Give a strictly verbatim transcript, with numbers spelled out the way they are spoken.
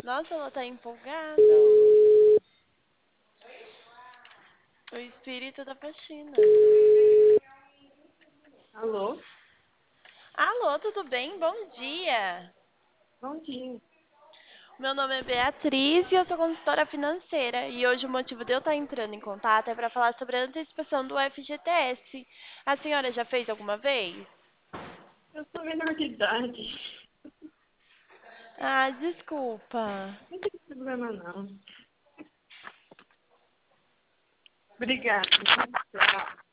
Nossa, ela tá empolgada hoje. O espírito da faxina. Alô? Alô, tudo bem? Bom dia. Bom dia. Meu nome é Beatriz e eu sou consultora financeira. E hoje o motivo de eu estar entrando em contato é para falar sobre a antecipação do F G T S. A senhora já fez alguma vez? Eu sou menor de idade. Ah, desculpa. Não tem problema, não. Obrigada.